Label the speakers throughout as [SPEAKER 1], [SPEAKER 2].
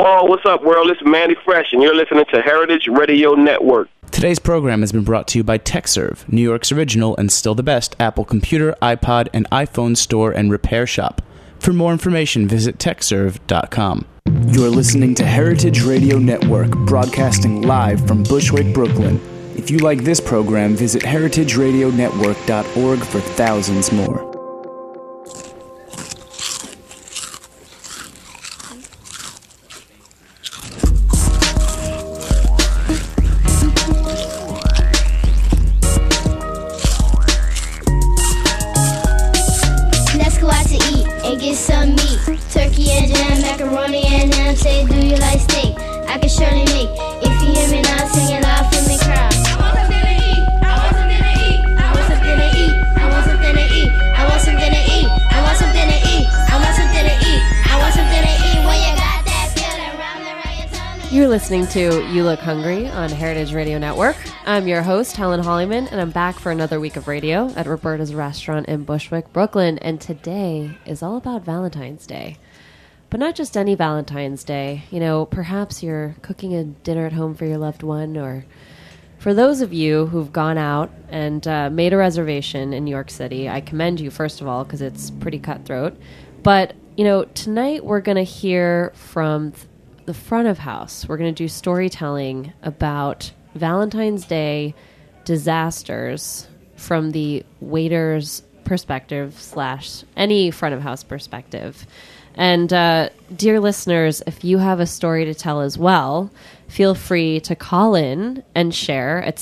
[SPEAKER 1] Paul, what's up, world? This is Mandy Fresh, and you're listening to Heritage Radio Network.
[SPEAKER 2] Today's program has been brought to you by TechServe, New York's original and still the best Apple computer, iPod, and iPhone store and repair shop. For more information, visit techserve.com. You're listening to Heritage Radio Network, broadcasting live from Bushwick, Brooklyn. If you like this program, visit heritageradionetwork.org for thousands more.
[SPEAKER 3] Let's go out to eat and get some meat. Turkey and jam, macaroni and ham. Say, do you like steak? I can surely make. If you hear me now, sing it loud for me, crowd. I want something to eat. I want something to eat. I want something to eat. I want something to eat. I want something to eat. I want something to eat. I want something to eat. I want something to eat. When you got that feeling round the right, you tell me.
[SPEAKER 4] You're listening to You Look Hungry on Heritage Radio Network. I'm your host, Helen Hollyman, and I'm back for another week of radio at Roberta's Restaurant in Bushwick, Brooklyn. And today is all about Valentine's Day. But not just any Valentine's Day. You know, perhaps you're cooking a dinner at home for your loved one, or for those of you who've gone out and made a reservation in New York City, I commend you, first of all, because it's pretty cutthroat. But, you know, tonight we're going to hear from the front of house. We're going to do storytelling about Valentine's Day disasters from the waiter's perspective / any front of house perspective. And dear listeners, if you have a story to tell as well, feel free to call in and share at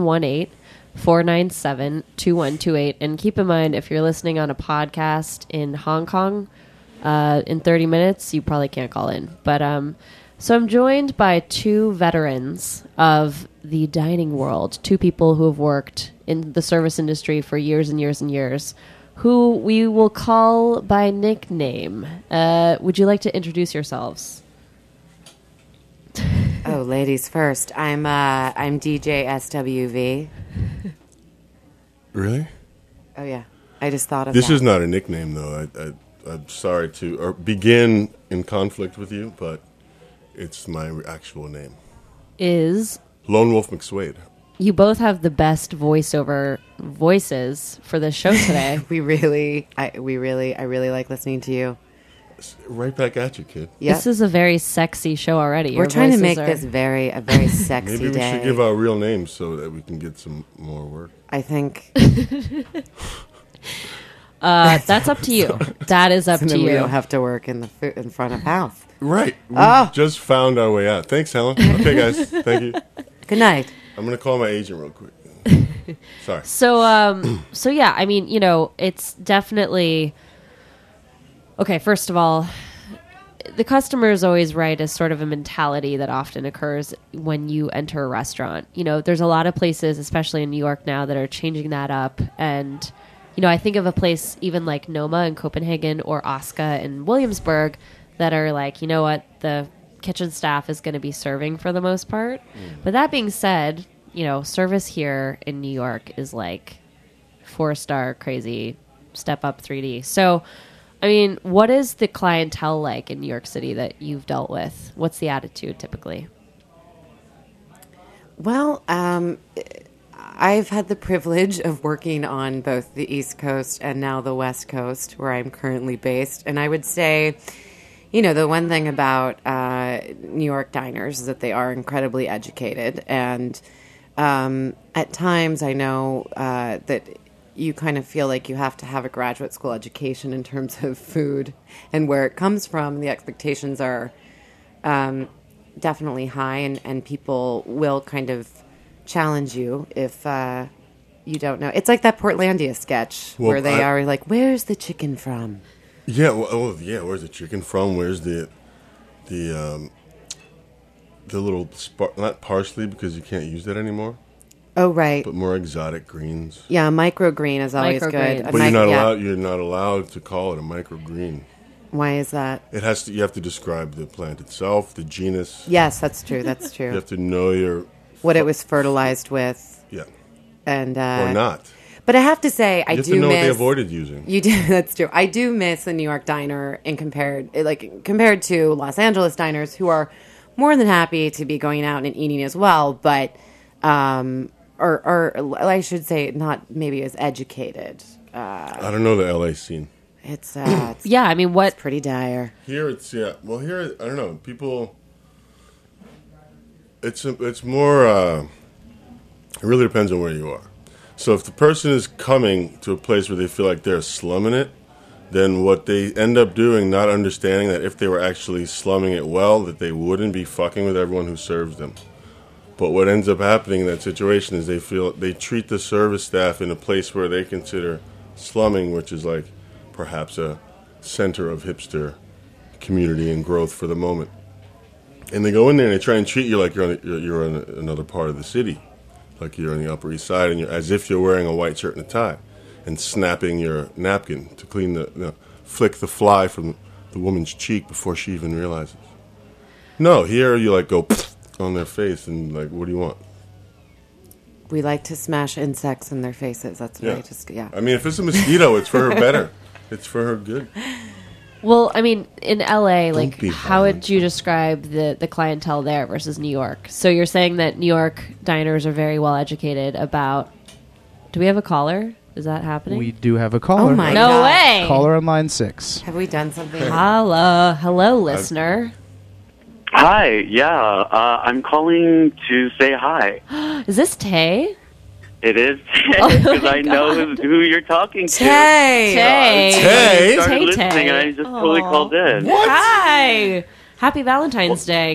[SPEAKER 4] 718-497-2128. And keep in mind, if you're listening on a podcast in Hong Kong, in 30 minutes, you probably can't call in. But so I'm joined by two veterans of the dining world, two people who have worked in the service industry for years and years and years, who we will call by nickname. Would you like to introduce yourselves?
[SPEAKER 5] Oh, ladies first. I'm DJ SWV.
[SPEAKER 6] Really?
[SPEAKER 5] Oh yeah, I just thought of
[SPEAKER 6] This
[SPEAKER 5] that.
[SPEAKER 6] is not a nickname, though. I'm sorry to begin in conflict with you, but it's my actual name.
[SPEAKER 4] Is
[SPEAKER 6] Lone Wolf McSwade.
[SPEAKER 4] you both have the best voiceover voices for this show today.
[SPEAKER 5] I really like listening to you.
[SPEAKER 6] Right back at you, kid.
[SPEAKER 5] Yep.
[SPEAKER 4] This is a very sexy show already.
[SPEAKER 5] We're
[SPEAKER 4] Your
[SPEAKER 5] trying to
[SPEAKER 4] voices
[SPEAKER 5] make
[SPEAKER 4] are-
[SPEAKER 5] this a very sexy
[SPEAKER 6] Maybe we
[SPEAKER 5] day.
[SPEAKER 6] should give our real names so that we can get some more work.
[SPEAKER 5] I think
[SPEAKER 4] that's up to you. That is up
[SPEAKER 5] so
[SPEAKER 4] to
[SPEAKER 5] then we
[SPEAKER 4] you.
[SPEAKER 5] don't have to work in front of house.
[SPEAKER 6] Right. We
[SPEAKER 5] Oh.
[SPEAKER 6] just found our way out. Thanks, Helen. Okay, guys. Thank you.
[SPEAKER 5] Good night.
[SPEAKER 6] I'm going to call my agent real quick. Sorry.
[SPEAKER 4] So yeah, I mean, you know, it's definitely okay. First of all, the customer is always right as sort of a mentality that often occurs when you enter a restaurant. You know, there's a lot of places, especially in New York now, that are changing that up. And, you know, I think of a place even like Noma in Copenhagen or Oscar in Williamsburg that are like, you know what, the kitchen staff is going to be serving for the most part. But that being said, you know, service here in New York is like 4-star crazy, step up 3D. So, I mean, what is the clientele like in New York City that you've dealt with? What's the attitude typically?
[SPEAKER 5] Well, I've had the privilege of working on both the East Coast and now the West Coast, where I'm currently based. And I would say, you know, the one thing about New York diners is that they are incredibly educated. And at times I know that you kind of feel like you have to have a graduate school education in terms of food and where it comes from. The expectations are definitely high, and people will kind of challenge you if you don't know. It's like that Portlandia sketch where they are like, "Where's the chicken from?"
[SPEAKER 6] Yeah, where's the chicken from? Where's the little, not parsley, because you can't use that anymore,
[SPEAKER 5] Oh, right.
[SPEAKER 6] but more exotic greens.
[SPEAKER 5] Yeah, microgreen is always
[SPEAKER 4] Microgreen.
[SPEAKER 5] good.
[SPEAKER 4] But
[SPEAKER 6] But you're not allowed to call it a microgreen.
[SPEAKER 5] Why is that?
[SPEAKER 6] You have to describe the plant itself, the genus.
[SPEAKER 5] Yes, that's true. That's
[SPEAKER 6] You
[SPEAKER 5] true.
[SPEAKER 6] have to know
[SPEAKER 5] What it was fertilized with.
[SPEAKER 6] yeah,
[SPEAKER 5] And
[SPEAKER 6] or not.
[SPEAKER 5] But I have to say, I
[SPEAKER 6] You have
[SPEAKER 5] do
[SPEAKER 6] to know
[SPEAKER 5] miss.
[SPEAKER 6] what they avoided using.
[SPEAKER 5] You do. That's true. I do miss the New York diner, and compared to Los Angeles diners, who are more than happy to be going out and eating as well, but or I should say, not maybe as educated.
[SPEAKER 6] I don't know the LA scene.
[SPEAKER 5] It's
[SPEAKER 4] Yeah, I mean, what?
[SPEAKER 5] pretty dire.
[SPEAKER 6] Here it's Well, here I don't know. People. It's more. It really depends on where you are. So if the person is coming to a place where they feel like they're slumming it, then what they end up doing, not understanding that if they were actually slumming it well, that they wouldn't be fucking with everyone who serves them. But what ends up happening in that situation is they treat the service staff in a place where they consider slumming, which is like perhaps a center of hipster community and growth for the moment. And they go in there and they try and treat you like you're on another part of the city, like you're on the Upper East Side, and as if you're wearing a white shirt and a tie, and snapping your napkin to clean flick the fly from the woman's cheek before she even realizes. No, here you like go on their face and like, what do you want?
[SPEAKER 5] We like to smash insects in their faces. That's what I just
[SPEAKER 6] I mean, if it's a mosquito, it's for her better. It's for her good.
[SPEAKER 4] Well, I mean, in LA,
[SPEAKER 6] Don't be
[SPEAKER 4] how would you describe the clientele there versus New York? So you're saying that New York diners are very well educated about. Do we have a caller? Is that happening?
[SPEAKER 7] We do have a caller.
[SPEAKER 5] Oh my
[SPEAKER 4] No
[SPEAKER 5] God.
[SPEAKER 4] way.
[SPEAKER 7] Caller on line 6.
[SPEAKER 5] Have we done something?
[SPEAKER 4] Hello, listener.
[SPEAKER 8] Hi, yeah, I'm calling to say hi.
[SPEAKER 4] Is this Tay?
[SPEAKER 8] It is
[SPEAKER 4] Oh my
[SPEAKER 8] because I know who you're talking to.
[SPEAKER 5] Tay.
[SPEAKER 6] Tay?
[SPEAKER 8] I started
[SPEAKER 4] Tay.
[SPEAKER 8] listening and I just totally called in.
[SPEAKER 4] Hi. Happy Valentine's Day.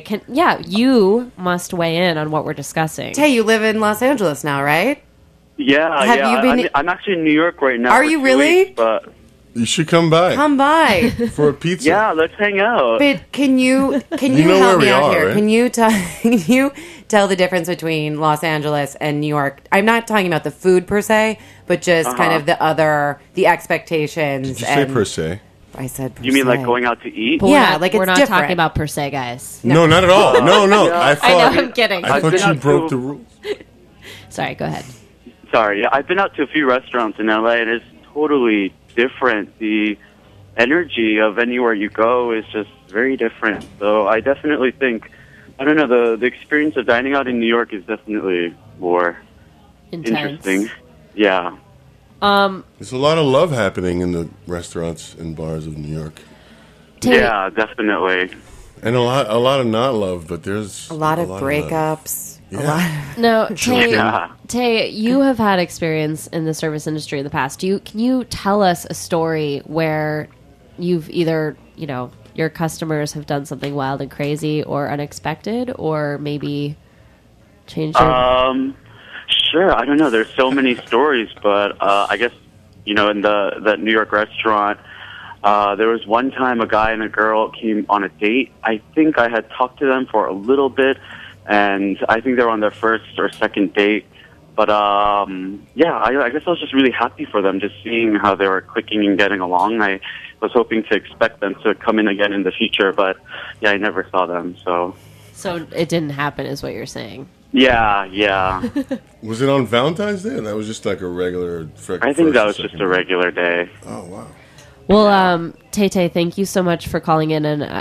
[SPEAKER 4] You must weigh in on what we're discussing.
[SPEAKER 5] Tay, you live in Los Angeles now, right?
[SPEAKER 8] Yeah,
[SPEAKER 5] Have
[SPEAKER 8] yeah.
[SPEAKER 5] you been-
[SPEAKER 8] I'm actually in New York right now.
[SPEAKER 5] Are
[SPEAKER 8] for
[SPEAKER 5] you
[SPEAKER 8] 2
[SPEAKER 5] really?
[SPEAKER 8] weeks, but
[SPEAKER 6] You should come by
[SPEAKER 5] Come by.
[SPEAKER 6] for a pizza.
[SPEAKER 8] yeah, let's hang out.
[SPEAKER 5] But can you
[SPEAKER 6] know
[SPEAKER 5] help
[SPEAKER 6] where
[SPEAKER 5] me
[SPEAKER 6] we
[SPEAKER 5] out
[SPEAKER 6] are,
[SPEAKER 5] here?
[SPEAKER 6] right?
[SPEAKER 5] Can you tell the difference between Los Angeles and New York? I'm not talking about the food per se, but just kind of the expectations.
[SPEAKER 6] Did you say
[SPEAKER 5] and
[SPEAKER 6] per se?
[SPEAKER 5] I said per
[SPEAKER 8] You mean
[SPEAKER 5] se.
[SPEAKER 8] like going out to eat?
[SPEAKER 4] But
[SPEAKER 5] Yeah,
[SPEAKER 4] we're
[SPEAKER 5] it's
[SPEAKER 4] not
[SPEAKER 5] different.
[SPEAKER 4] talking about per se, guys.
[SPEAKER 6] No, not at all. No. I thought,
[SPEAKER 4] I know, I'm kidding.
[SPEAKER 6] I thought
[SPEAKER 8] been
[SPEAKER 6] you
[SPEAKER 8] out
[SPEAKER 6] broke
[SPEAKER 8] to-
[SPEAKER 6] the rules.
[SPEAKER 4] Sorry, go ahead.
[SPEAKER 8] Sorry, yeah, I've been out to a few restaurants in LA and it's totally different. The energy of anywhere you go is just very different. So I definitely think, I don't know, the experience of dining out in New York is definitely more
[SPEAKER 4] Intense.
[SPEAKER 8] interesting. Yeah.
[SPEAKER 6] There's a lot of love happening in the restaurants and bars of New York,
[SPEAKER 4] Tay,
[SPEAKER 8] Yeah, definitely.
[SPEAKER 6] and a lot of not love. But there's
[SPEAKER 5] a lot of
[SPEAKER 6] love.
[SPEAKER 5] breakups. A
[SPEAKER 6] Yeah.
[SPEAKER 5] lot.
[SPEAKER 4] No, Tay,
[SPEAKER 8] Yeah.
[SPEAKER 4] Tay, you have had experience in the service industry in the past. Can you tell us a story where you've either, your customers have done something wild and crazy or unexpected, or maybe changed your...
[SPEAKER 8] Sure. I don't know. There's so many stories, but I guess in that New York restaurant, there was one time a guy and a girl came on a date. I think I had talked to them for a little bit, and I think they were on their first or second date. But I guess I was just really happy for them, just seeing how they were clicking and getting along. I was hoping to expect them to come in again in the future, but yeah, I never saw them. So
[SPEAKER 4] it didn't happen, is what you're saying.
[SPEAKER 8] yeah.
[SPEAKER 6] Was it on Valentine's Day? That was just like a regular.
[SPEAKER 8] I think that was just a regular day.
[SPEAKER 6] Oh wow.
[SPEAKER 4] Well, Tay, thank you so much for calling in, and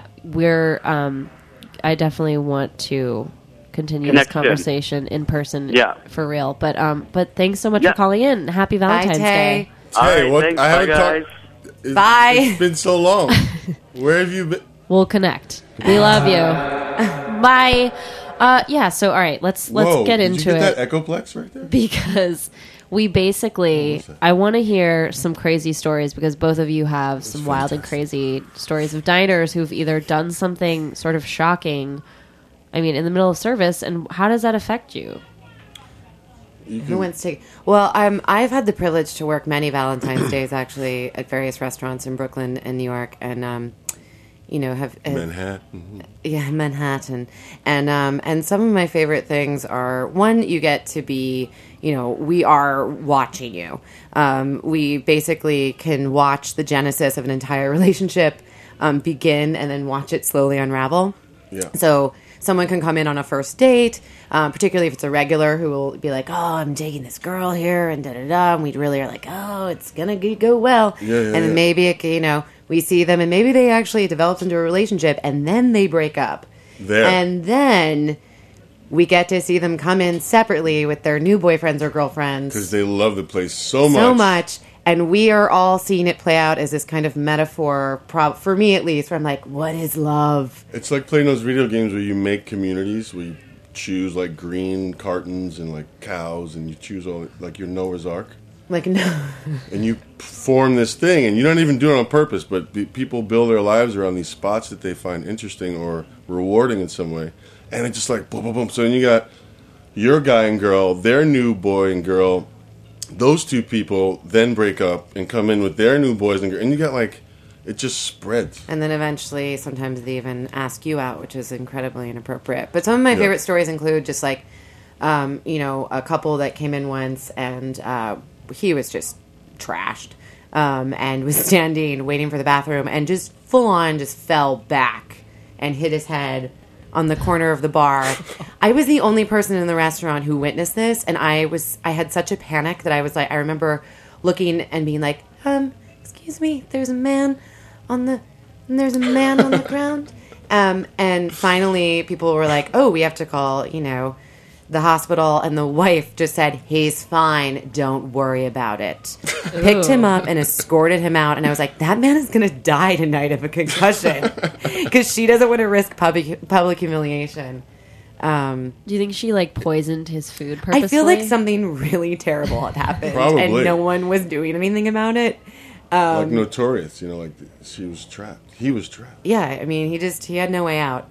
[SPEAKER 4] I definitely want to continue this
[SPEAKER 8] Connection.
[SPEAKER 4] conversation in person,
[SPEAKER 8] Yeah.
[SPEAKER 4] for real. But thanks so much
[SPEAKER 8] Yeah.
[SPEAKER 4] for calling in. Happy Valentine's Day.
[SPEAKER 8] All
[SPEAKER 6] Hey,
[SPEAKER 8] right,
[SPEAKER 6] what?
[SPEAKER 8] thanks.
[SPEAKER 6] I
[SPEAKER 8] Bye,
[SPEAKER 6] haven't
[SPEAKER 8] guys.
[SPEAKER 6] talked.
[SPEAKER 5] Bye.
[SPEAKER 6] It's been so long. Where have you been?
[SPEAKER 4] We'll connect. We love you. Bye. So all right, let's
[SPEAKER 6] Whoa,
[SPEAKER 4] get
[SPEAKER 6] did
[SPEAKER 4] into
[SPEAKER 6] you get
[SPEAKER 4] it,
[SPEAKER 6] that Echoplex right there?
[SPEAKER 4] because we basically, I want to hear some crazy stories, because both of you have some wild and crazy stories of diners who've either done something sort of shocking, in the middle of service, and how does that affect you?
[SPEAKER 5] Who wants to? Well, I've had the privilege to work many Valentine's days actually at various restaurants in Brooklyn and New York, and have
[SPEAKER 6] Manhattan.
[SPEAKER 5] Yeah, Manhattan. And some of my favorite things are, one, you get to be, we are watching you. We basically can watch the genesis of an entire relationship begin and then watch it slowly unravel.
[SPEAKER 6] Yeah.
[SPEAKER 5] So someone can come in on a first date, particularly if it's a regular who will be like, oh, I'm taking this girl here and da-da-da, and we really are like, oh, it's going to go well. And then maybe, we see them and maybe they actually develop into a relationship and then they break up. And then we get to see them come in separately with their new boyfriends or girlfriends.
[SPEAKER 6] Because they love the place so much.
[SPEAKER 5] So much. And we are all seeing it play out as this kind of metaphor, for me at least, where I'm like, what is love?
[SPEAKER 6] It's like playing those video games where you make communities, where you choose like green cartons and like cows, and you choose all like your Noah's Ark.
[SPEAKER 5] Like, no.
[SPEAKER 6] And you form this thing, and you don't even do it on purpose, but people build their lives around these spots that they find interesting or rewarding in some way. And it's just like, boom, boom, boom. So then you got your guy and girl, their new boy and girl. Those two people then break up and come in with their new boys and girls. And you got like, it just spreads.
[SPEAKER 5] And then eventually, sometimes they even ask you out, which is incredibly inappropriate. But some of my favorite stories include just like, a couple that came in once and he was just trashed and was standing waiting for the bathroom and just full on just fell back and hit his head on the corner of the bar. I was the only person in the restaurant who witnessed this, and I had such a panic that I remember looking and being like, excuse me, there's a man on the ground. And finally people were like, oh, we have to call, the hospital, and the wife just said, he's fine, don't worry about it. Picked him up and escorted him out, and I was like, that man is going to die tonight of a concussion because she doesn't want to risk public humiliation.
[SPEAKER 4] Do you think she poisoned his food purposely?
[SPEAKER 5] I feel like something really terrible had happened.
[SPEAKER 6] Probably.
[SPEAKER 5] And no one was doing anything about it.
[SPEAKER 6] Like Notorious, she was trapped. He was trapped.
[SPEAKER 5] Yeah, I mean, he had no way out.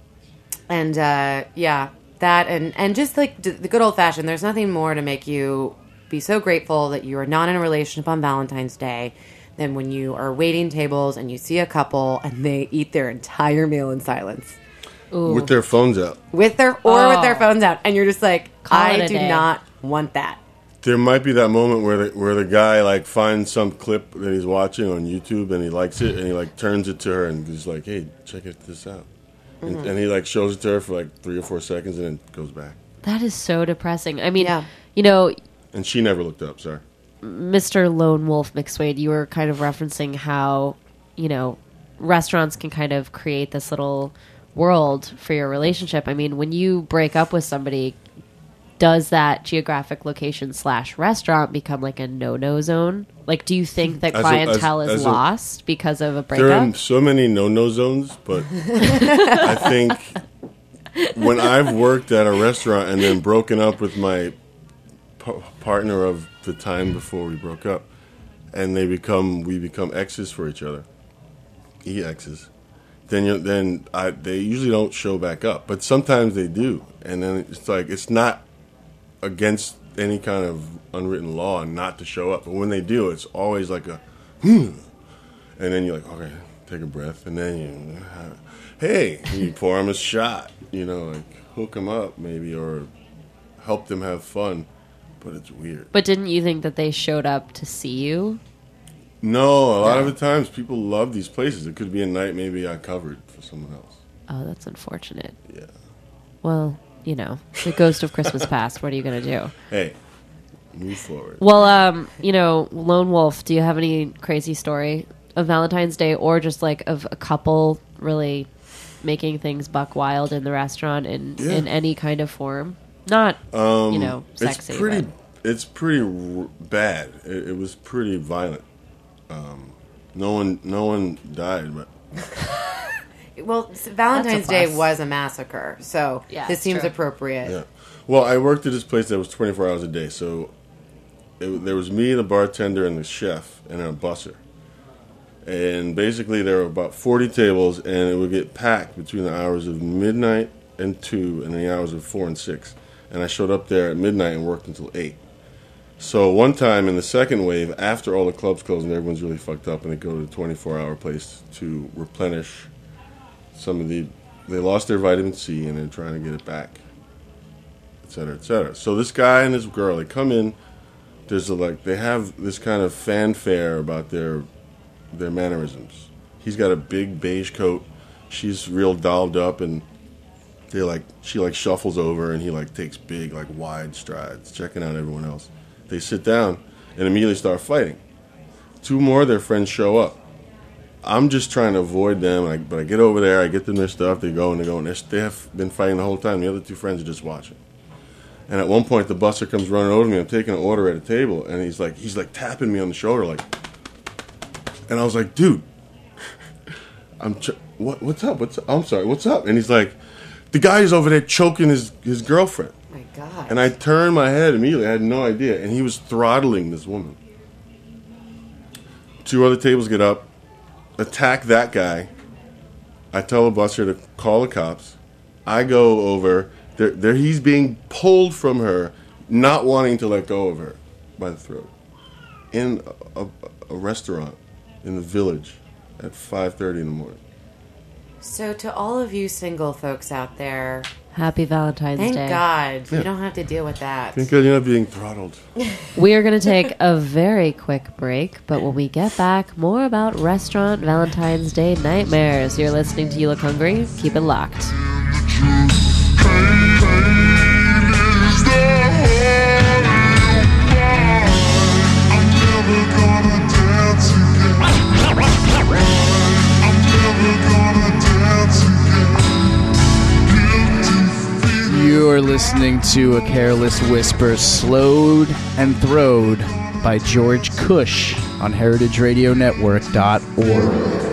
[SPEAKER 5] That and just like the good old fashioned, there's nothing more to make you be so grateful that you are not in a relationship on Valentine's Day than when you are waiting tables and you see a couple and they eat their entire meal in silence.
[SPEAKER 4] Ooh.
[SPEAKER 6] With their phones out.
[SPEAKER 5] With their phones out. And you're just like, I do
[SPEAKER 4] day.
[SPEAKER 5] not want that.
[SPEAKER 6] There might be that moment where the guy finds some clip that he's watching on YouTube and he likes it and he turns it to her and he's like, hey, check this out. And he shows it to her for 3 or 4 seconds and then goes back.
[SPEAKER 4] That is so depressing. I mean,
[SPEAKER 6] And she never looked up, sorry.
[SPEAKER 4] Mr. Lone Wolf McSwade, you were kind of referencing how, restaurants can kind of create this little world for your relationship. I mean, when you break up with somebody, does that geographic location / restaurant become a no-no zone? Do you think that clientele is lost because of a breakup?
[SPEAKER 6] There are so many no-no zones, but I think when I've worked at a restaurant and then broken up with my partner of the time before we broke up, and we become exes for each other, exes, then they usually don't show back up, but sometimes they do, and then it's not against any kind of unwritten law not to show up, but when they do, it's always and then you're like, okay, take a breath, and then you pour them a shot, hook them up maybe, or help them have fun, but it's weird.
[SPEAKER 4] But didn't you think that they showed up to see you?
[SPEAKER 6] No, a lot of the times people love these places. It could be a night maybe I covered for someone else.
[SPEAKER 4] Oh, that's unfortunate.
[SPEAKER 6] Yeah.
[SPEAKER 4] Well, the ghost of Christmas past. What are you going to do?
[SPEAKER 6] Hey, move forward.
[SPEAKER 4] Well, Lone Wolf, do you have any crazy story of Valentine's Day or just of a couple really making things buck wild in the restaurant in any kind of form? Not, sexy.
[SPEAKER 6] It's pretty bad. It was pretty violent. No one died, but...
[SPEAKER 5] Well, Valentine's Day was a massacre, so this seems
[SPEAKER 4] true.
[SPEAKER 5] appropriate.
[SPEAKER 6] Yeah. Well, I worked at this place that was 24 hours a day, so there was me, the bartender, and the chef, and a busser. And basically there were about 40 tables, and it would get packed between the hours of midnight and 2 and the hours of 4 and 6. And I showed up there at midnight and worked until 8. So one time in the second wave, after all the clubs closed and everyone's really fucked up, and they go to the 24-hour place to replenish they lost their vitamin C and they're trying to get it back, et cetera, et cetera. So this guy and this girl, they come in, they have this kind of fanfare about their mannerisms. He's got a big beige coat, she's real dolled up and She like shuffles over, and he like takes big, like wide strides, checking out everyone else. They sit down and immediately start fighting. 2 more of their friends show up. I'm just trying to avoid them, but I get over there, I get them their stuff, they go, and they have been fighting the whole time. The other 2 friends are just watching. And at one point, the busser comes running over to me. I'm taking an order at a table, and he's like tapping me on the shoulder, like. And I was like, dude, what's up? I'm sorry, what's up? And he's like, the guy is over there choking his girlfriend.
[SPEAKER 5] Oh my God.
[SPEAKER 6] And I turned my head immediately. I had no idea. And he was throttling this woman. 2 other tables get up, attack that guy. I tell the busser to call the cops. I go over. There he's being pulled from her, not wanting to let go of her by the throat. In a restaurant in the Village at 5:30 in the morning.
[SPEAKER 5] So to all of you single folks out there,
[SPEAKER 4] Happy Valentine's
[SPEAKER 5] thank
[SPEAKER 4] Day.
[SPEAKER 5] God you don't have to deal with that.
[SPEAKER 6] Thank God you're not being throttled.
[SPEAKER 4] We are going to take a very quick break, but when we get back, more about restaurant Valentine's Day nightmares. You're listening to You Look Hungry. Keep it locked.
[SPEAKER 2] You're listening to A Careless Whisper, slowed and throwed by George Cush on heritageradionetwork.org.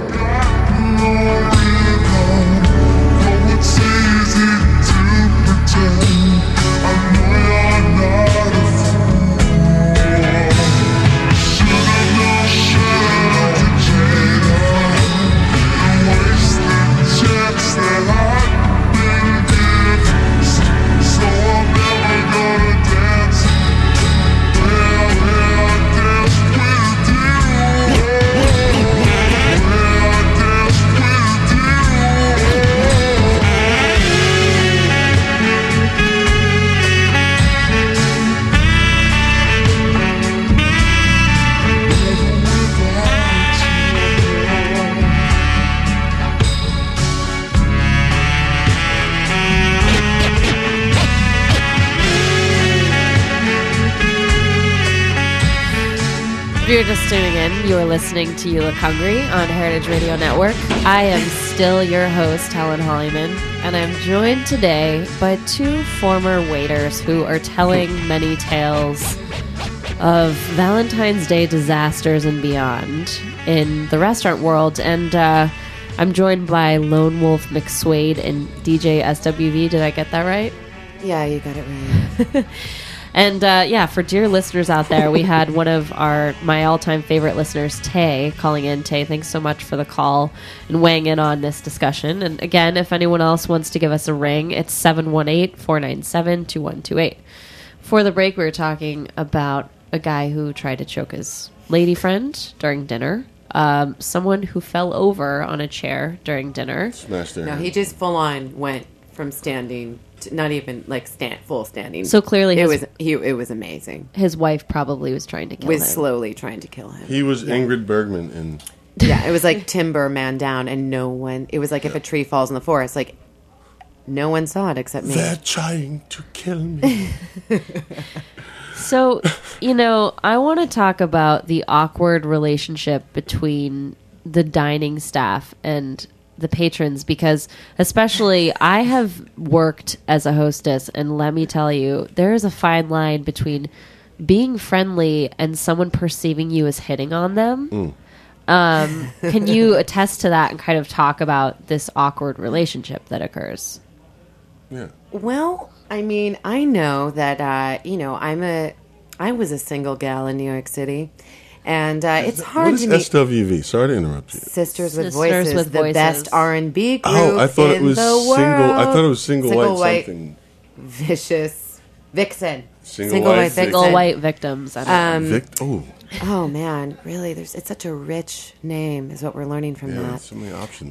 [SPEAKER 4] If you're just tuning in, you're listening to You Look Hungry on Heritage Radio Network. I am still your host, Helen Hollyman, and I'm joined today by 2 former waiters who are telling many tales of Valentine's Day disasters and beyond in the restaurant world. And I'm joined by Lone Wolf McSwade and DJ SWV. Did I get that right?
[SPEAKER 5] Yeah, you got it right.
[SPEAKER 4] And for dear listeners out there, we had one of my all-time favorite listeners, Tay, calling in. Tay, thanks so much for the call and weighing in on this discussion. And again, if anyone else wants to give us a ring, it's 718-497-2128. For the break, we were talking about a guy who tried to choke his lady friend during dinner. Someone who fell over on a chair during dinner.
[SPEAKER 6] Smashed their
[SPEAKER 5] No,
[SPEAKER 6] hand.
[SPEAKER 5] he just full on went from standing to not even like full standing.
[SPEAKER 4] So clearly
[SPEAKER 5] it was amazing.
[SPEAKER 4] His wife probably was trying to kill him.
[SPEAKER 5] Was slowly trying to kill him.
[SPEAKER 6] He was Ingrid Bergman in...
[SPEAKER 5] Yeah, it was like timber man down, and no one. It was like if a tree falls in the forest, like no one saw it except me.
[SPEAKER 6] They're trying to kill me.
[SPEAKER 4] So, I want to talk about the awkward relationship between the dining staff and the patrons, because especially I have worked as a hostess, and let me tell you, there is a fine line between being friendly and someone perceiving you as hitting on them. Can you attest to that and kind of talk about this awkward relationship that occurs?
[SPEAKER 6] Yeah.
[SPEAKER 5] Well, I mean, I know that I was a single gal in New York City, and it's hard
[SPEAKER 6] What
[SPEAKER 5] to
[SPEAKER 6] is
[SPEAKER 5] meet
[SPEAKER 6] SWV? Sorry to interrupt you.
[SPEAKER 5] Sisters with
[SPEAKER 4] Sisters
[SPEAKER 5] Voices,
[SPEAKER 4] with
[SPEAKER 5] the
[SPEAKER 4] Voices.
[SPEAKER 5] best R&B group
[SPEAKER 6] Oh, I thought it
[SPEAKER 5] in
[SPEAKER 6] was
[SPEAKER 5] the
[SPEAKER 6] single.
[SPEAKER 5] world.
[SPEAKER 6] I thought it was single white something.
[SPEAKER 5] Vicious Vixen.
[SPEAKER 6] Single white
[SPEAKER 5] Vixen.
[SPEAKER 4] Single white victims. I don't know.
[SPEAKER 5] Oh man, really? It's such a rich name, is what we're learning from
[SPEAKER 6] Yeah,
[SPEAKER 5] that.
[SPEAKER 6] so many options.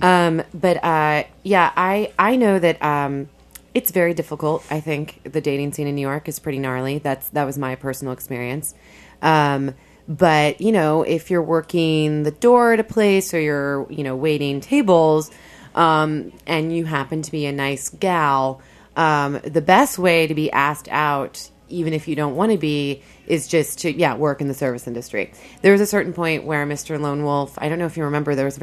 [SPEAKER 5] I know that it's very difficult. I think the dating scene in New York is pretty gnarly. That was my personal experience. But if you're working the door at a place or you're waiting tables, and you happen to be a nice gal, the best way to be asked out, even if you don't want to be, is just to, work in the service industry. There was a certain point where Mr. Lone Wolf, I don't know if you remember, there was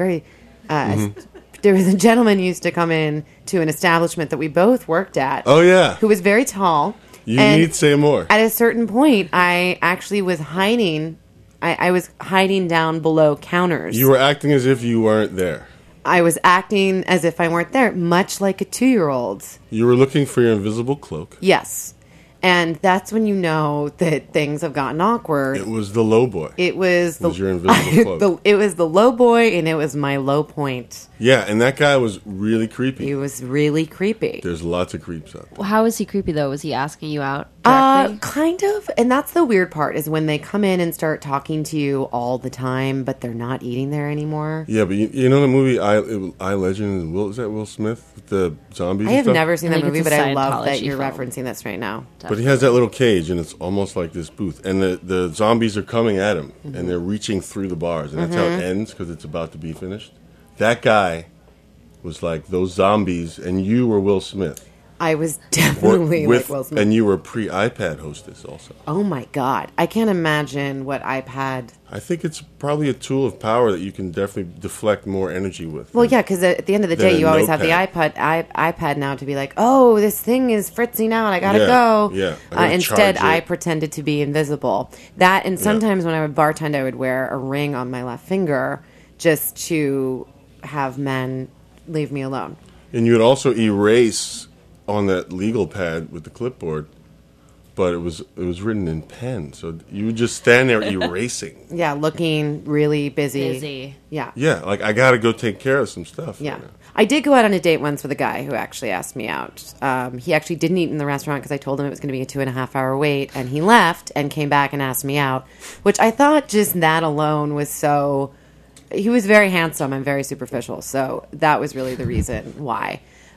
[SPEAKER 5] a gentleman who used to come in to an establishment that we both worked at.
[SPEAKER 6] Oh, yeah.
[SPEAKER 5] Who was very tall.
[SPEAKER 6] You need to say more.
[SPEAKER 5] At a certain point, I actually was hiding. I was hiding down below counters.
[SPEAKER 6] You were acting as if you weren't there.
[SPEAKER 5] I was acting as if I weren't there, much like a 2-year-old.
[SPEAKER 6] You were looking for your invisible cloak.
[SPEAKER 5] Yes. And that's when you know that things have gotten awkward.
[SPEAKER 6] It was the low boy.
[SPEAKER 5] It was
[SPEAKER 6] your invisible cloak.
[SPEAKER 5] It was the low boy, and it was my low point.
[SPEAKER 6] Yeah, and that guy was really creepy.
[SPEAKER 5] He was really creepy.
[SPEAKER 6] There's lots of creeps out there.
[SPEAKER 4] Well, how was he creepy, though? Was he asking you out directly?
[SPEAKER 5] Kind of. And that's the weird part, is when they come in and start talking to you all the time, but they're not eating there anymore.
[SPEAKER 6] Yeah, but you know the movie I Legend? Is that Will Smith with the zombies?
[SPEAKER 5] I have never seen
[SPEAKER 4] I
[SPEAKER 5] that
[SPEAKER 4] think
[SPEAKER 5] movie,
[SPEAKER 4] it's
[SPEAKER 5] but
[SPEAKER 4] a
[SPEAKER 5] I love that
[SPEAKER 4] Scientology
[SPEAKER 5] you're
[SPEAKER 4] film.
[SPEAKER 5] referencing this right now.
[SPEAKER 6] But he has that little cage, and it's almost like this booth. And the zombies are coming at him, and they're reaching through the bars. And that's how it ends, because it's about to be finished. That guy was like those zombies, and you were Will Smith.
[SPEAKER 5] I was definitely like Will Smith.
[SPEAKER 6] And you were pre-iPad hostess also.
[SPEAKER 5] Oh my God. I can't imagine what iPad...
[SPEAKER 6] I think it's probably a tool of power that you can definitely deflect more energy with.
[SPEAKER 5] Well, yeah, because at the end of the
[SPEAKER 6] than
[SPEAKER 5] day,
[SPEAKER 6] a
[SPEAKER 5] you always have the
[SPEAKER 6] notepad.
[SPEAKER 5] iPad now to be like, oh, this thing is fritzing out. I gotta
[SPEAKER 6] Yeah,
[SPEAKER 5] go.
[SPEAKER 6] yeah, I gotta
[SPEAKER 5] Instead,
[SPEAKER 6] charge it.
[SPEAKER 5] I pretended to be invisible. That, and sometimes when I would bartend, I would wear a ring on my left finger just to have men leave me alone.
[SPEAKER 6] And you would also erase on that legal pad with the clipboard, but it was written in pen, so you would just stand there erasing.
[SPEAKER 5] Yeah, looking really busy. Yeah.
[SPEAKER 6] Yeah, like I gotta go take care of some stuff.
[SPEAKER 5] Yeah.
[SPEAKER 6] right now.
[SPEAKER 5] I did go out on a date once with a guy who actually asked me out. He actually didn't eat in the restaurant because I told him it was going to be a 2.5-hour wait, and he left and came back and asked me out, which I thought just that alone was so... He was very handsome and very superficial, so that was really the reason why.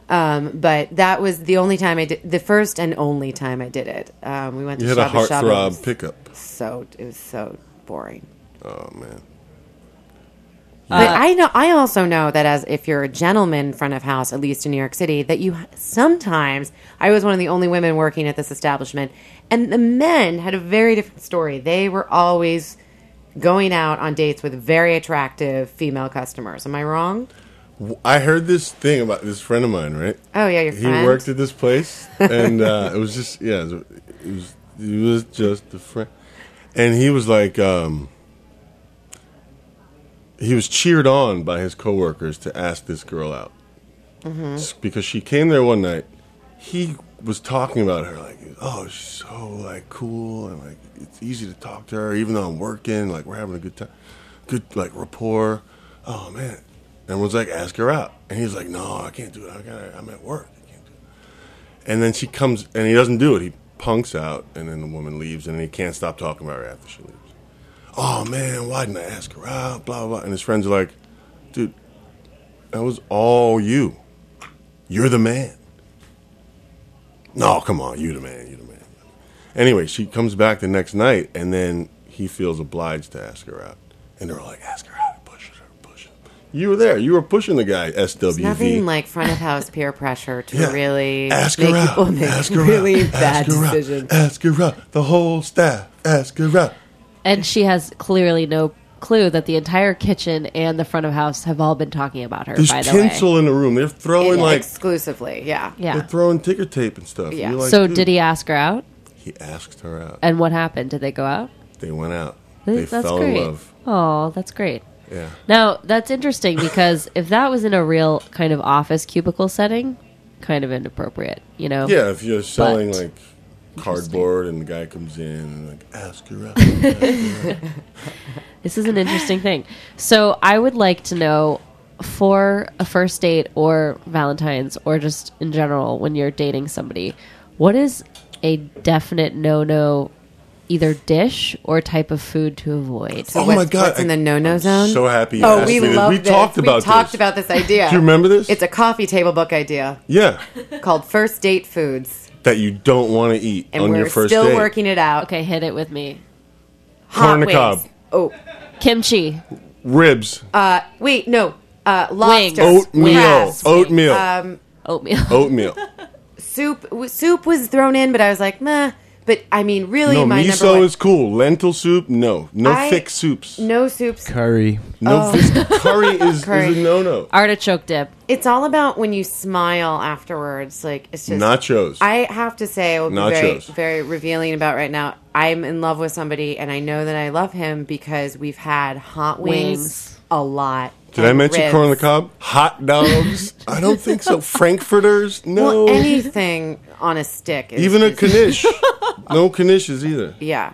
[SPEAKER 5] But that was the only time I did... The first and only time I did it. We went to
[SPEAKER 6] You had a
[SPEAKER 5] Shabba Shabba.
[SPEAKER 6] heartthrob pickup.
[SPEAKER 5] It was so boring.
[SPEAKER 6] Oh man.
[SPEAKER 5] But I also know that as if you're a gentleman front of house, at least in New York City, that you sometimes, I was one of the only women working at this establishment, and the men had a very different story. They were always going out on dates with very attractive female customers. Am I wrong?
[SPEAKER 6] I heard this thing about this friend of mine, right?
[SPEAKER 5] Oh yeah, your friend.
[SPEAKER 6] He worked at this place, and it was just he was just a friend, and he was like he was cheered on by his coworkers to ask this girl out because she came there one night. He was talking about her like, oh, she's so like cool and like it's easy to talk to her even though I'm working. Like we're having a good time, good like rapport. Oh man. Everyone's like, ask her out. And he's like, no, I can't do it. I'm at work. I can't do it. And then she comes, and he doesn't do it. He punks out, and then the woman leaves, and then he can't stop talking about her after she leaves. Oh, man, why didn't I ask her out? Blah, blah, blah. And his friends are like, dude, that was all you. You're the man. No, come on, you're the man. You're the man. Anyway, she comes back the next night, and then he feels obliged to ask her out. And they're like, ask her out. You were there. You were pushing the guy, SWV.
[SPEAKER 5] There's nothing like front of house peer pressure to really
[SPEAKER 6] ask
[SPEAKER 5] make
[SPEAKER 6] her out.
[SPEAKER 5] people make
[SPEAKER 6] Ask her
[SPEAKER 5] really
[SPEAKER 6] out.
[SPEAKER 5] bad
[SPEAKER 6] Ask her out.
[SPEAKER 5] decisions.
[SPEAKER 6] Ask her out. The whole staff. Ask her out.
[SPEAKER 4] And she has clearly no clue that the entire kitchen and the front of house have all been talking about her,
[SPEAKER 6] There's
[SPEAKER 4] by the way.
[SPEAKER 6] tinsel in the room. They're throwing like
[SPEAKER 5] exclusively, yeah.
[SPEAKER 4] Yeah.
[SPEAKER 6] they're throwing ticker tape and stuff.
[SPEAKER 5] Yeah.
[SPEAKER 6] You're like,
[SPEAKER 4] So
[SPEAKER 6] dude.
[SPEAKER 4] did he ask her out?
[SPEAKER 6] He asked her out.
[SPEAKER 4] And what happened? Did they go out?
[SPEAKER 6] They went out. They
[SPEAKER 4] That's
[SPEAKER 6] fell
[SPEAKER 4] great.
[SPEAKER 6] in love.
[SPEAKER 4] Oh, that's great.
[SPEAKER 6] Yeah.
[SPEAKER 4] Now, that's interesting because if that was in a real kind of office cubicle setting, kind of inappropriate, you know?
[SPEAKER 6] Yeah, if you're selling
[SPEAKER 4] But-
[SPEAKER 6] like cardboard and the guy comes in and like ask her out. Ask her out.
[SPEAKER 4] This is an interesting thing. So I would like to know, for a first date or Valentine's or just in general when you're dating somebody, what is a definite no-no, either dish or type of food to avoid?
[SPEAKER 5] So
[SPEAKER 6] Oh my
[SPEAKER 5] what's-
[SPEAKER 6] God,
[SPEAKER 5] What's in the no-no zone?
[SPEAKER 6] So happy you
[SPEAKER 5] Oh,
[SPEAKER 6] asked
[SPEAKER 5] we
[SPEAKER 6] me this.
[SPEAKER 5] love
[SPEAKER 6] We
[SPEAKER 5] this.
[SPEAKER 6] talked about
[SPEAKER 5] we talked
[SPEAKER 6] this.
[SPEAKER 5] about this idea.
[SPEAKER 6] Do you remember this?
[SPEAKER 5] It's a coffee table book idea
[SPEAKER 6] Yeah.
[SPEAKER 5] called First Date Foods,
[SPEAKER 6] That you don't want to eat
[SPEAKER 5] and
[SPEAKER 6] on
[SPEAKER 5] we're
[SPEAKER 6] your first
[SPEAKER 5] still
[SPEAKER 6] date.
[SPEAKER 5] working it out.
[SPEAKER 4] Okay, hit it with me.
[SPEAKER 5] Hot
[SPEAKER 6] Corn on the
[SPEAKER 5] wings.
[SPEAKER 6] cob.
[SPEAKER 5] Oh,
[SPEAKER 4] Kimchi.
[SPEAKER 6] Ribs.
[SPEAKER 5] wait, no. Lobster.
[SPEAKER 6] Oatmeal.
[SPEAKER 5] Crabs.
[SPEAKER 6] Oatmeal.
[SPEAKER 4] Oatmeal.
[SPEAKER 5] Soup was thrown in, but I was like, meh. But I mean, really,
[SPEAKER 6] No,
[SPEAKER 5] my number
[SPEAKER 6] miso
[SPEAKER 5] one.
[SPEAKER 6] is cool. Lentil soup, no. No thick soups.
[SPEAKER 5] No soups.
[SPEAKER 7] Curry.
[SPEAKER 6] No curry is a no-no.
[SPEAKER 4] Artichoke dip.
[SPEAKER 5] It's all about when you smile afterwards. Like, it's just
[SPEAKER 6] Nachos.
[SPEAKER 5] I have to say, I will be very,
[SPEAKER 6] Nachos.
[SPEAKER 5] very revealing about right now. I'm in love with somebody, and I know that I love him because we've had hot wings a lot.
[SPEAKER 6] Did I
[SPEAKER 5] and
[SPEAKER 6] mention
[SPEAKER 5] ribs.
[SPEAKER 6] corn on the cob? Hot dogs? I don't think so. Frankfurters? No.
[SPEAKER 5] Well, anything on a stick. Is,
[SPEAKER 6] Even a
[SPEAKER 5] is-
[SPEAKER 6] knish. No knishes either.
[SPEAKER 5] Yeah.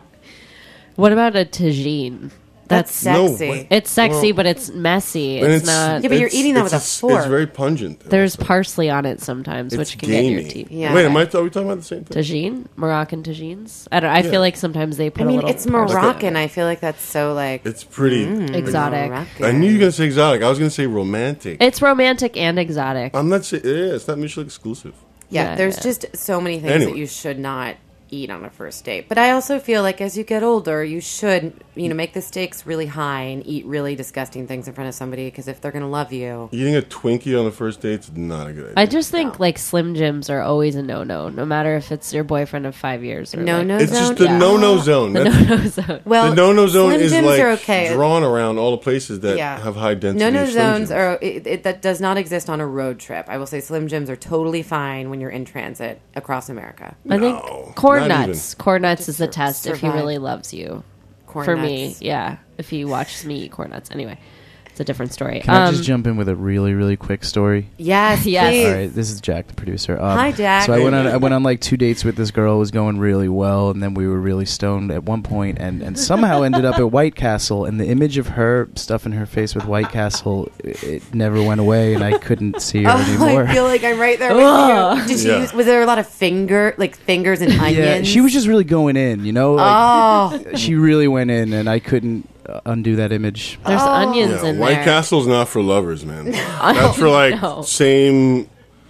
[SPEAKER 4] What about a tagine?
[SPEAKER 5] That's
[SPEAKER 6] No,
[SPEAKER 5] sexy.
[SPEAKER 6] what?
[SPEAKER 4] It's sexy,
[SPEAKER 6] Well,
[SPEAKER 4] but it's messy.
[SPEAKER 6] And
[SPEAKER 4] It's not.
[SPEAKER 5] Yeah, but you're eating that with a fork.
[SPEAKER 6] It's very pungent.
[SPEAKER 4] There's parsley on it sometimes,
[SPEAKER 6] It's
[SPEAKER 4] which can get in your
[SPEAKER 6] gamey.
[SPEAKER 4] teeth.
[SPEAKER 5] Yeah.
[SPEAKER 6] Wait, are we talking about the same thing?
[SPEAKER 4] Tagine, Moroccan tagines. I don't. I
[SPEAKER 6] Yeah.
[SPEAKER 4] feel like sometimes they put
[SPEAKER 5] I
[SPEAKER 4] a
[SPEAKER 5] mean,
[SPEAKER 4] little.
[SPEAKER 5] it's Moroccan. I feel like that's so like
[SPEAKER 6] It's pretty.
[SPEAKER 4] exotic.
[SPEAKER 5] Moroccan.
[SPEAKER 6] I knew you were going to say exotic. I was going to say romantic.
[SPEAKER 4] It's romantic and exotic.
[SPEAKER 6] I'm not saying. Yeah, it's not mutually exclusive.
[SPEAKER 5] Yeah,
[SPEAKER 4] Yeah,
[SPEAKER 5] there's
[SPEAKER 4] yeah.
[SPEAKER 5] just so many things
[SPEAKER 6] Anyway.
[SPEAKER 5] that you should not eat on a first date. But I also feel like as you get older, you should, make the stakes really high and eat really disgusting things in front of somebody because if they're going to love you.
[SPEAKER 6] Eating a Twinkie on the first date's not a good idea.
[SPEAKER 4] I just think like Slim Jims are always a no-no, no matter if it's your boyfriend of 5 years or
[SPEAKER 5] No-no
[SPEAKER 6] It's
[SPEAKER 5] zone?
[SPEAKER 6] just the
[SPEAKER 5] Yeah.
[SPEAKER 6] no-no zone.
[SPEAKER 4] The
[SPEAKER 6] That's-
[SPEAKER 4] no-no zone.
[SPEAKER 5] Well,
[SPEAKER 6] the no-no zone
[SPEAKER 5] Slim
[SPEAKER 6] is
[SPEAKER 5] Jims
[SPEAKER 6] like
[SPEAKER 5] are okay.
[SPEAKER 6] drawn around all the places that
[SPEAKER 5] Yeah.
[SPEAKER 6] have high density.
[SPEAKER 5] No-no
[SPEAKER 6] Slim
[SPEAKER 5] zones
[SPEAKER 6] Jims.
[SPEAKER 5] are that does not exist on a road trip. I will say Slim Jims are totally fine when you're in transit across America.
[SPEAKER 4] I
[SPEAKER 6] No,
[SPEAKER 4] think corn
[SPEAKER 6] not
[SPEAKER 4] nuts. Corn nuts is the
[SPEAKER 5] Just
[SPEAKER 4] test if he
[SPEAKER 5] survive.
[SPEAKER 4] really loves you.
[SPEAKER 5] Corn
[SPEAKER 4] For
[SPEAKER 5] nuts.
[SPEAKER 4] me, yeah. If he watches me eat corn nuts, anyway, it's a different story.
[SPEAKER 7] Can I just jump in with a really, really quick story?
[SPEAKER 5] Yes,
[SPEAKER 4] Yes.
[SPEAKER 5] please.
[SPEAKER 7] All right, this is Jack, the producer.
[SPEAKER 5] Hi, Jack.
[SPEAKER 7] So I went on like 2 dates with this girl. It was going really well, and then we were really stoned at one point, and somehow ended up at White Castle. And the image of her stuffing her face with White Castle, it never went away, and I couldn't see her anymore.
[SPEAKER 5] I feel like I'm right there with you. Did she
[SPEAKER 6] Yeah.
[SPEAKER 5] use, was there a lot of fingers and onions?
[SPEAKER 7] Yeah, she was just really going in,
[SPEAKER 5] Oh,
[SPEAKER 7] she really went in, and I couldn't undo that image.
[SPEAKER 4] There's onions
[SPEAKER 6] Yeah,
[SPEAKER 4] in
[SPEAKER 6] White
[SPEAKER 4] there.
[SPEAKER 6] Castle's not for lovers, man. That's for like
[SPEAKER 4] no.
[SPEAKER 6] same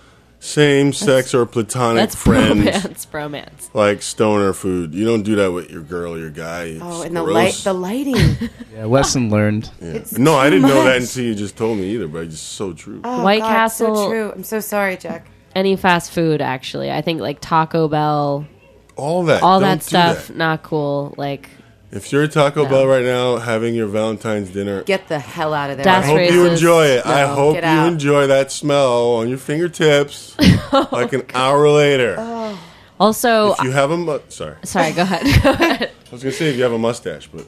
[SPEAKER 6] sex or platonic
[SPEAKER 4] That's
[SPEAKER 6] friends,
[SPEAKER 4] bromance.
[SPEAKER 6] like stoner food. You don't do that with your girl or your guy. It's
[SPEAKER 5] oh, and
[SPEAKER 6] gross.
[SPEAKER 5] the lighting.
[SPEAKER 7] Yeah, lesson learned.
[SPEAKER 6] Yeah. No, I didn't know that
[SPEAKER 5] much.
[SPEAKER 6] until you just told me either. But it's so true.
[SPEAKER 5] Oh,
[SPEAKER 4] White
[SPEAKER 5] God,
[SPEAKER 4] Castle-
[SPEAKER 5] So true. I'm so sorry, Jack.
[SPEAKER 4] Any fast food, actually. I think like Taco Bell,
[SPEAKER 6] All that,
[SPEAKER 4] all
[SPEAKER 6] don't
[SPEAKER 4] that
[SPEAKER 6] do
[SPEAKER 4] stuff,
[SPEAKER 6] that.
[SPEAKER 4] not cool. Like
[SPEAKER 6] If you're at Taco Bell right now having your Valentine's dinner,
[SPEAKER 5] Get the hell out of there.
[SPEAKER 6] I
[SPEAKER 4] That's
[SPEAKER 6] hope
[SPEAKER 5] right
[SPEAKER 6] you
[SPEAKER 4] racist.
[SPEAKER 6] enjoy it. I
[SPEAKER 4] No.
[SPEAKER 6] hope
[SPEAKER 5] Get
[SPEAKER 6] you
[SPEAKER 5] out.
[SPEAKER 6] enjoy that smell on your fingertips, like an hour later.
[SPEAKER 4] also.
[SPEAKER 6] If you have a sorry,
[SPEAKER 4] Sorry, go ahead.
[SPEAKER 6] I was gonna say if you have a mustache, but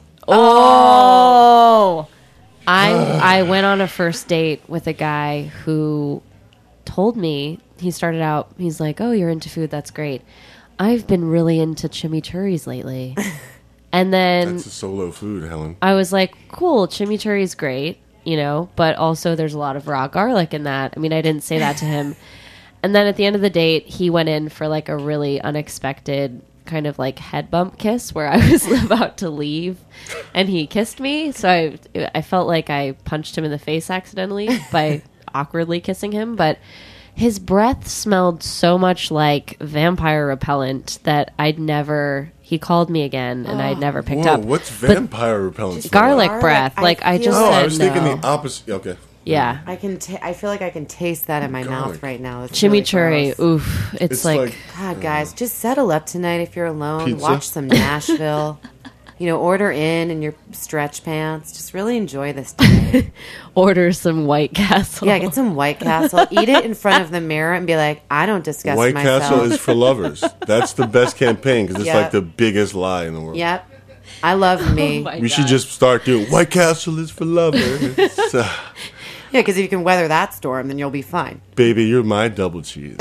[SPEAKER 4] Oh, I went on a first date with a guy who told me he started out. He's like, "Oh, you're into food. That's great. I've been really into chimichurris lately." And then
[SPEAKER 6] that's a solo food, Helen.
[SPEAKER 4] I was like, "Cool, chimichurri's great, but also there's a lot of raw garlic in that." I mean, I didn't say that to him. And then at the end of the date, he went in for like a really unexpected kind of like head bump kiss where I was about to leave and he kissed me. So I felt like I punched him in the face accidentally by awkwardly kissing him. But his breath smelled so much like vampire repellent that he called me again and I'd never picked
[SPEAKER 6] Whoa,
[SPEAKER 4] up.
[SPEAKER 6] what's
[SPEAKER 4] But
[SPEAKER 6] vampire repellent?
[SPEAKER 4] garlic
[SPEAKER 5] Garlic,
[SPEAKER 4] breath.
[SPEAKER 5] I
[SPEAKER 4] Like I
[SPEAKER 5] feel
[SPEAKER 4] just
[SPEAKER 6] Oh,
[SPEAKER 4] said
[SPEAKER 6] I was
[SPEAKER 4] no.
[SPEAKER 6] thinking the opposite. Okay.
[SPEAKER 4] Yeah.
[SPEAKER 5] I feel like I can taste that in my
[SPEAKER 6] Garlic.
[SPEAKER 5] mouth right now. It's really
[SPEAKER 4] Chimichurri.
[SPEAKER 5] gross.
[SPEAKER 4] Oof. It's like
[SPEAKER 5] God, guys, just settle up tonight if you're alone.
[SPEAKER 6] Pizza?
[SPEAKER 5] Watch some Nashville. Order in your stretch pants. Just really enjoy this day.
[SPEAKER 4] order some White Castle.
[SPEAKER 5] Yeah, get some White Castle. Eat it in front of the mirror and be like, I don't disgust
[SPEAKER 6] White
[SPEAKER 5] myself.
[SPEAKER 6] Castle is for lovers. That's the best campaign because it's
[SPEAKER 5] Yeah.
[SPEAKER 6] like the biggest lie in the world.
[SPEAKER 5] Yep. I love me.
[SPEAKER 4] my
[SPEAKER 6] We should
[SPEAKER 4] God.
[SPEAKER 6] just start doing White Castle is for lovers.
[SPEAKER 5] Yeah, because if you can weather that storm, then you'll be fine.
[SPEAKER 6] Baby, you're my double cheese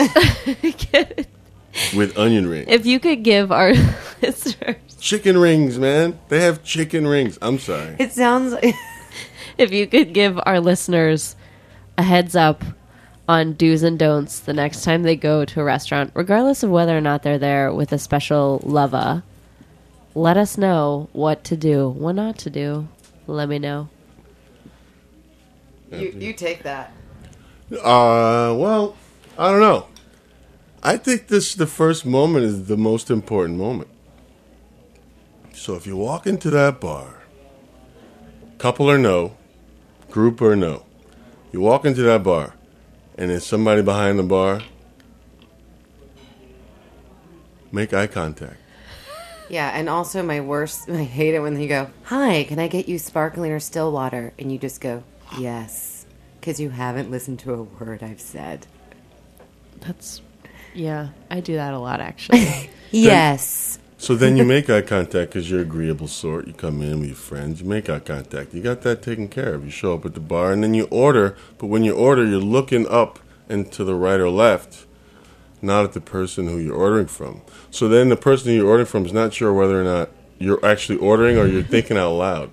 [SPEAKER 6] with onion rings.
[SPEAKER 4] If you could give our listeners,
[SPEAKER 6] Chicken rings, man. They have chicken rings. I'm sorry.
[SPEAKER 5] It sounds
[SPEAKER 4] if you could give our listeners a heads up on do's and don'ts the next time they go to a restaurant, regardless of whether or not they're there with a special lover, let us know what to do, what not to do. Let me know.
[SPEAKER 5] you take that.
[SPEAKER 6] Well, I don't know. I think the first moment is the most important moment. So if you walk into that bar, couple or no, group or no, You walk into that bar, and there's somebody behind the bar. Make eye contact.
[SPEAKER 5] Yeah, and also I hate it when you go, "Hi, can I get you sparkling or still water?" And you just go, "Yes," because you haven't listened to a word I've said.
[SPEAKER 4] Yeah, I do that a lot, actually.
[SPEAKER 5] Yes.
[SPEAKER 6] So then you make eye contact because you're agreeable sort. You come in with your friends. You make eye contact. You got that taken care of. You show up at the bar, and then you order. But when you order, you're looking up and to the right or left, not at the person who you're ordering from. So then the person who you're ordering from is not sure whether or not you're actually ordering or you're thinking out loud.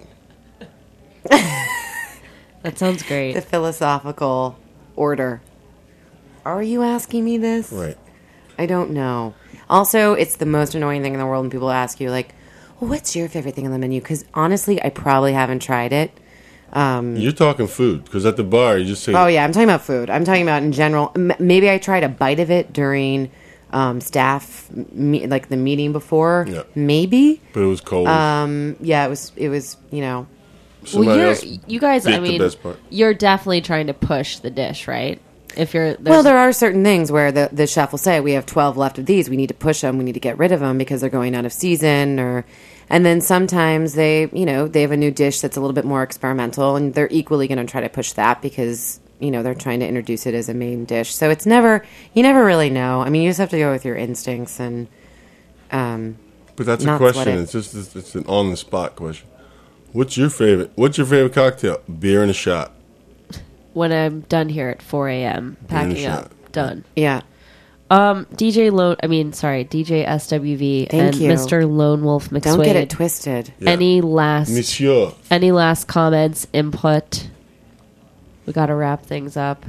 [SPEAKER 4] That sounds great.
[SPEAKER 5] The philosophical order. Are you asking me this?
[SPEAKER 6] Right.
[SPEAKER 5] I don't know. Also, it's the most annoying thing in the world when people ask you, like, well, what's your favorite thing on the menu? Because honestly, I probably haven't tried it.
[SPEAKER 6] You're talking food because at the bar you just say,
[SPEAKER 5] Oh, yeah, I'm talking about food. I'm talking about in general. Maybe I tried a bite of it during staff, like the meeting before.
[SPEAKER 6] Yeah.
[SPEAKER 5] Maybe.
[SPEAKER 6] but it was cold.
[SPEAKER 5] Yeah, it was,
[SPEAKER 6] Somebody else
[SPEAKER 4] you guys,
[SPEAKER 6] picked
[SPEAKER 4] I mean,
[SPEAKER 6] the best part.
[SPEAKER 4] you're definitely trying to push the dish, right? If you're
[SPEAKER 5] Well, there are certain things where the chef will say, we have 12 left of these. We need to push them. We need to get rid of them because they're going out of season. And then sometimes they have a new dish that's a little bit more experimental, and they're equally going to try to push that because, they're trying to introduce it as a main dish. So you never really know. I mean, you just have to go with your instincts. And
[SPEAKER 6] But that's a
[SPEAKER 5] Not
[SPEAKER 6] question.
[SPEAKER 5] what
[SPEAKER 6] It's an on the spot question. What's your favorite cocktail? Beer and a shot.
[SPEAKER 4] when I'm done here at 4 a.m. packing
[SPEAKER 6] shot.
[SPEAKER 4] up, done.
[SPEAKER 5] yeah.
[SPEAKER 4] DJ SWV
[SPEAKER 5] Thank
[SPEAKER 4] and
[SPEAKER 5] you.
[SPEAKER 4] Mr. Lone Wolf McSwade.
[SPEAKER 5] Don't get it twisted.
[SPEAKER 6] Yeah.
[SPEAKER 4] Any last
[SPEAKER 6] Monsieur.
[SPEAKER 4] comments, input? We got to wrap things up.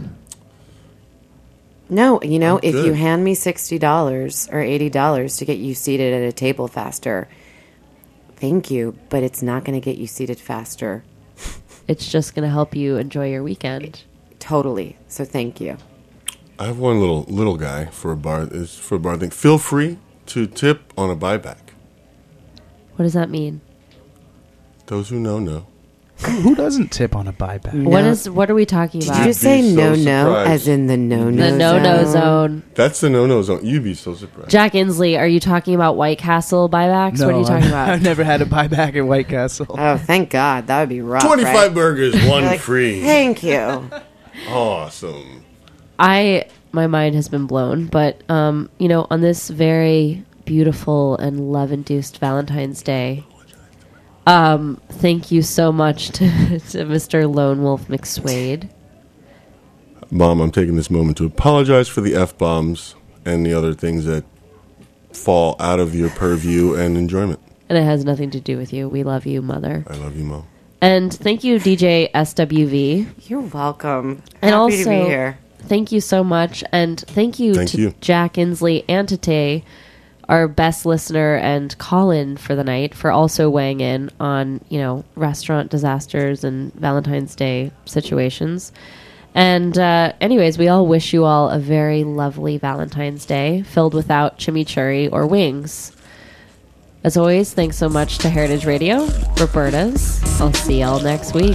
[SPEAKER 5] No, if
[SPEAKER 6] good.
[SPEAKER 5] you hand me $60 or $80 to get you seated at a table faster, thank you, but it's not going to get you seated faster.
[SPEAKER 4] It's just going to help you enjoy your weekend.
[SPEAKER 5] Totally. So thank you.
[SPEAKER 6] I have one little guy for a bar. It's for a bar thing. Feel free to tip on a buyback.
[SPEAKER 4] What does that mean?
[SPEAKER 6] Those who know.
[SPEAKER 7] Who doesn't tip on a buyback?
[SPEAKER 4] What are we talking
[SPEAKER 5] Did
[SPEAKER 4] about?
[SPEAKER 5] you just say
[SPEAKER 6] Be so
[SPEAKER 5] no,
[SPEAKER 6] surprised.
[SPEAKER 5] as in the no
[SPEAKER 4] The no-no zone.
[SPEAKER 6] That's the no zone. You'd be so surprised.
[SPEAKER 4] Jack Inslee, are you talking about White Castle buybacks?
[SPEAKER 7] No,
[SPEAKER 4] what are you talking about?
[SPEAKER 7] I've never had a buyback at White Castle.
[SPEAKER 5] Oh, thank God. That would be rough.
[SPEAKER 6] 25
[SPEAKER 5] right?
[SPEAKER 6] burgers, one
[SPEAKER 5] Like,
[SPEAKER 6] free.
[SPEAKER 5] Thank you.
[SPEAKER 6] Awesome.
[SPEAKER 4] My mind has been blown, but on this very beautiful and love-induced Valentine's Day, thank you so much to Mr. Lone Wolf McSwade.
[SPEAKER 6] Mom, I'm taking this moment to apologize for the F-bombs and the other things that fall out of your purview and enjoyment.
[SPEAKER 4] And it has nothing to do with you. We love you, Mother.
[SPEAKER 6] I love you, Mom.
[SPEAKER 4] And thank you, DJ SWV.
[SPEAKER 5] You're welcome.
[SPEAKER 4] And
[SPEAKER 5] Happy to
[SPEAKER 4] also,
[SPEAKER 5] be here.
[SPEAKER 4] thank you so much. And thank you
[SPEAKER 6] Thank
[SPEAKER 4] to
[SPEAKER 6] you.
[SPEAKER 4] Jack Inslee and to Tay, our best listener and call-in for the night, for also weighing in on, restaurant disasters and Valentine's Day situations. And anyways, we all wish you all a very lovely Valentine's Day filled without chimichurri or wings. As always, thanks so much to Heritage Radio, Roberta's. I'll see y'all next week.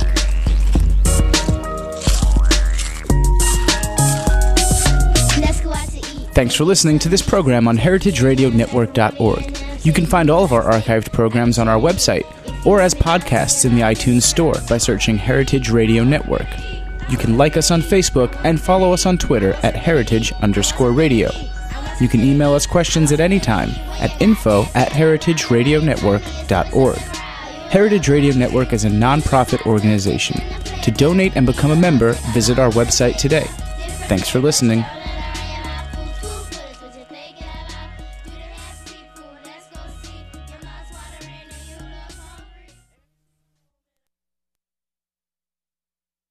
[SPEAKER 3] Let's go out to eat.
[SPEAKER 2] Thanks for listening to this program on heritageradionetwork.org. You can find all of our archived programs on our website or as podcasts in the iTunes Store by searching Heritage Radio Network. You can like us on Facebook and follow us on Twitter at @heritage_radio. You can email us questions at any time at info@heritageradionetwork.org. Heritage Radio Network is a non-profit organization. To donate and become a member, visit our website today. Thanks for listening.